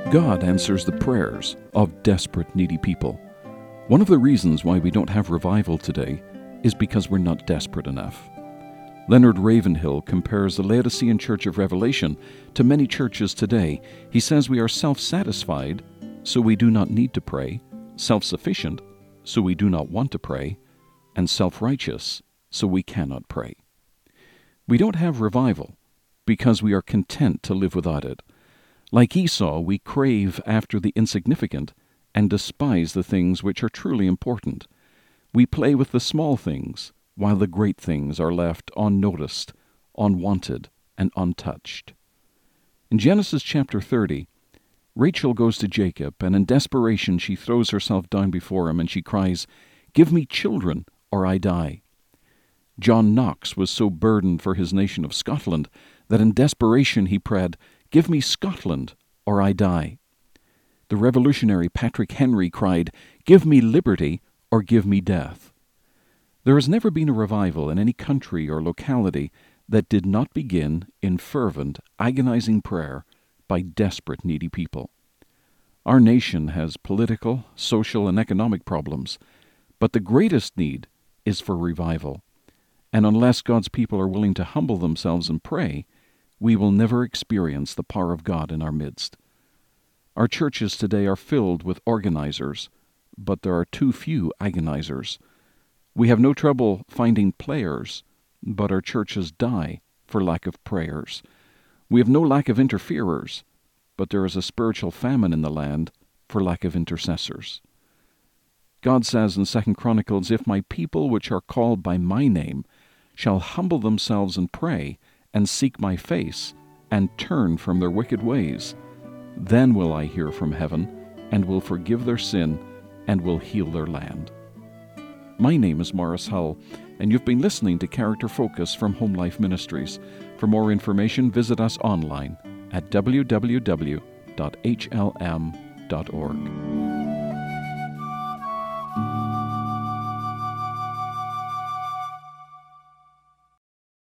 God answers the prayers of desperate, needy people. One of the reasons why we don't have revival today is because we're not desperate enough. Leonard Ravenhill compares the Laodicean Church of Revelation to many churches today. He says we are self-satisfied, so we do not need to pray, self-sufficient, so we do not want to pray, and self-righteous, so we cannot pray. We don't have revival because we are content to live without it. Like Esau, we crave after the insignificant and despise the things which are truly important. We play with the small things, while the great things are left unnoticed, unwanted, and untouched. In Genesis chapter 30, Rachel goes to Jacob, and in desperation she throws herself down before him, and she cries, "Give me children, or I die." John Knox was so burdened for his nation of Scotland that in desperation he prayed, "Give me Scotland, or I die." The revolutionary Patrick Henry cried, "Give me liberty, or give me death." There has never been a revival in any country or locality that did not begin in fervent, agonizing prayer by desperate, needy people. Our nation has political, social, and economic problems, but the greatest need is for revival. And unless God's people are willing to humble themselves and pray, we will never experience the power of God in our midst. Our churches today are filled with organizers, but there are too few agonizers. We have no trouble finding players, but our churches die for lack of prayers. We have no lack of interferers, but there is a spiritual famine in the land for lack of intercessors. God says in 2 Chronicles, "If my people which are called by my name shall humble themselves and pray, and seek my face, and turn from their wicked ways, then will I hear from heaven, and will forgive their sin, and will heal their land." My name is Morris Hull, and you've been listening to Character Focus from Home Life Ministries. For more information, visit us online at www.hlm.org.